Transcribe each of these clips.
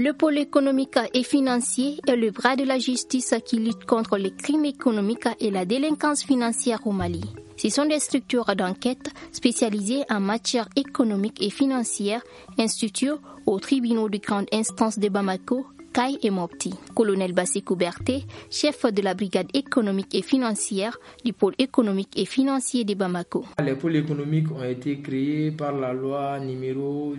Le pôle économique et financier est le bras de la justice qui lutte contre les crimes économiques et la délinquance financière au Mali. Ce sont des structures d'enquête spécialisées en matière économique et financière instituées aux tribunaux de grande instance de Bamako, Kai et Mopti. Colonel Basekou Berté, chef de la brigade économique et financière du pôle économique et financier de Bamako. Les pôles économiques ont été créés par la loi numéro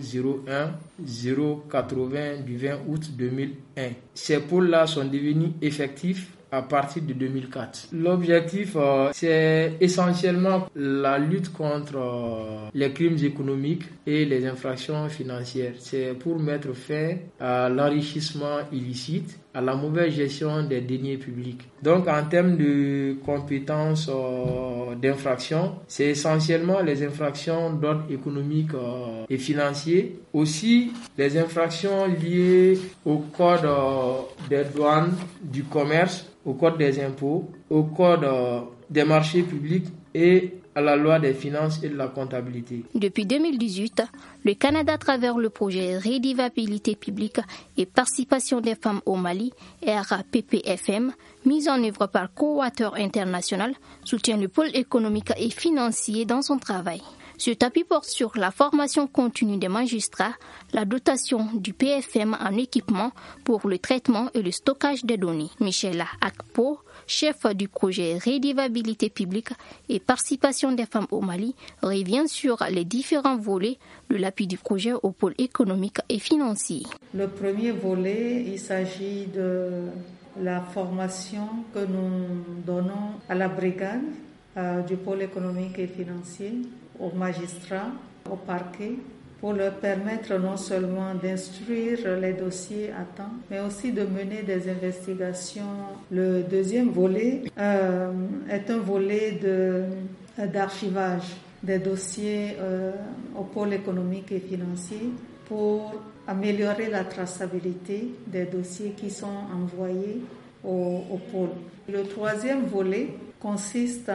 01-080 du 20 août 2001. Ces pôles-là sont devenus effectifs à partir de 2004. L'objectif, c'est essentiellement la lutte contre les crimes économiques et les infractions financières. C'est pour mettre fin à l'enrichissement illicite, à la mauvaise gestion des deniers publics. Donc, en termes de compétences d'infraction, c'est essentiellement les infractions d'ordre économique et financier. Aussi, les infractions liées au code des douanes, du commerce, au code des impôts, au code des marchés publics et à la loi des finances et de la comptabilité. Depuis 2018, le Canada, à travers le projet Redevabilité publique et participation des femmes au Mali, RAPPFM, mis en œuvre par Co-Water International, soutient le pôle économique et financier dans son travail. Cet appui porte sur la formation continue des magistrats, la dotation du PFM en équipement pour le traitement et le stockage des données. Michela Akpo, chef du projet Redevabilité publique et participation des femmes au Mali, revient sur les différents volets de l'appui du projet au pôle économique et financier. Le premier volet, il s'agit de la formation que nous donnons à la brigade du pôle économique et financier, aux magistrats, au parquet, pour leur permettre non seulement d'instruire les dossiers à temps, mais aussi de mener des investigations. Le deuxième volet est un volet d'archivage des dossiers au pôle économique et financier pour améliorer la traçabilité des dossiers qui sont envoyés au pôle. Le troisième volet consiste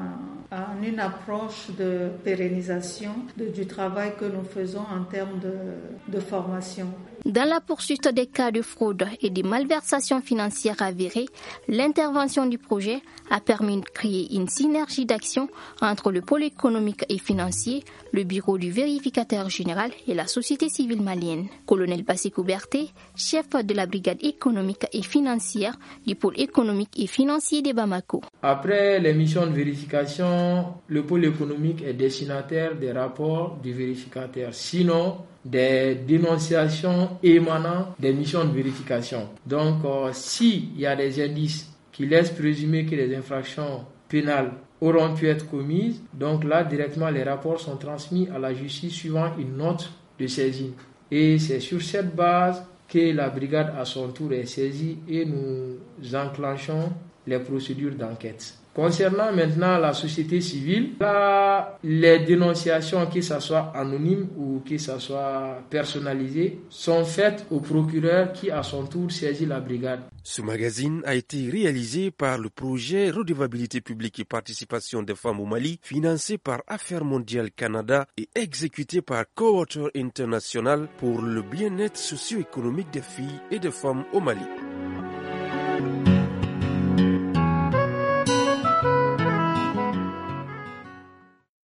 en une approche de pérennisation du travail que nous faisons en termes de formation. Dans la poursuite des cas de fraude et de malversation financière avérées, l'intervention du projet a permis de créer une synergie d'action entre le pôle économique et financier, le bureau du vérificateur général et la société civile malienne. Colonel Basekou Berté, chef de la brigade économique et financière du pôle économique et financier de Bamako. Après les missions de vérification, le pôle économique est destinataire des rapports du vérificateur. Sinon, des dénonciations émanant des missions de vérification. Donc, s'il y a des indices qui laissent présumer que les infractions pénales auront pu être commises, donc là, directement, les rapports sont transmis à la justice suivant une note de saisine. Et c'est sur cette base que la brigade, à son tour, est saisie et nous enclenchons les procédures d'enquête. Concernant maintenant la société civile, là, les dénonciations, que ce soit anonymes ou que ce soit personnalisées, sont faites au procureur qui, à son tour, saisit la brigade. Ce magazine a été réalisé par le projet Redevabilité publique et participation des femmes au Mali, financé par Affaires mondiales Canada et exécuté par Co-Water International pour le bien-être socio-économique des filles et des femmes au Mali.